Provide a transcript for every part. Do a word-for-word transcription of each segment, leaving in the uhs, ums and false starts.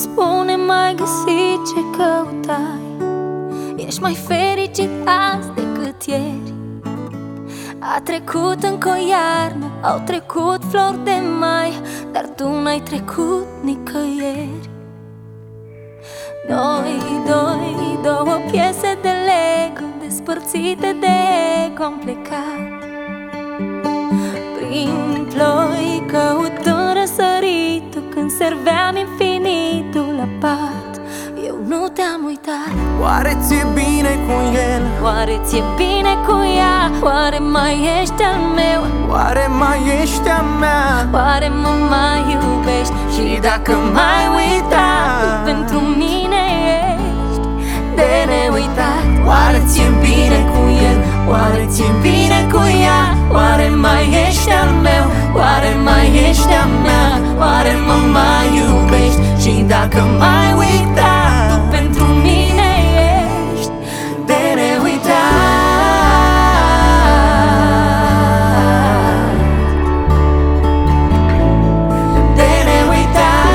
spune, mai găsit ce căutai? Ești mai fericit azi decât ieri. A trecut încă o iarnă, au trecut flori de mai, dar tu n-ai trecut nicăieri. Noi doi, două piese de Lego, despărțite de ego, am plecat prin ploi, căutând răsăritul, când serveam infinitul la pat. Eu nu te-am uitat. Oare ți-e bine cu el? Oare ți-e bine cu ea? Oare mai ești al meu? Oare mai ești a mea? Oare mă mai iubești? Și dacă m-ai uitat, tu pentru mine ești de neuitat. Oare ți-e bine cu el? Oare ți-e bine cu ea? Oare mai ești al meu? Oare mai ești a mea? Oare mă mai iubești? Și dacă m-ai uitat, tu pentru mine ești de neuitat. De neuitat.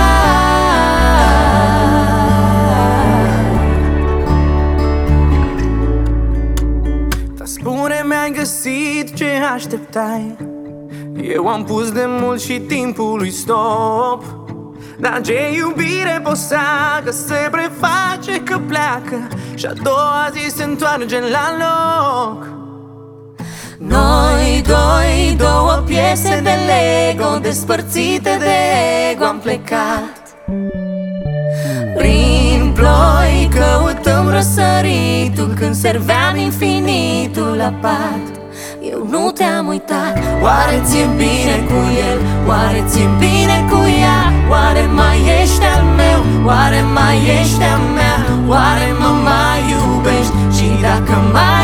Dar spune, mi-ai găsit ce așteptai? Eu am pus de mult și timpului stop. Dar ce iubire posacă se preface că pleacă și a doua zi se întoarce la loc. Noi doi, două piese de Lego, despărțite de ego, am plecat prin ploi, căutăm răsăritul, când serveam infinitul la pat. Eu nu te-am uitat. Oare ți-e bine cu el? Oare ți-e bine cu ea? Oare mai ești al meu? Oare mai ești a mea? Oare mă mai iubești? Și dacă mai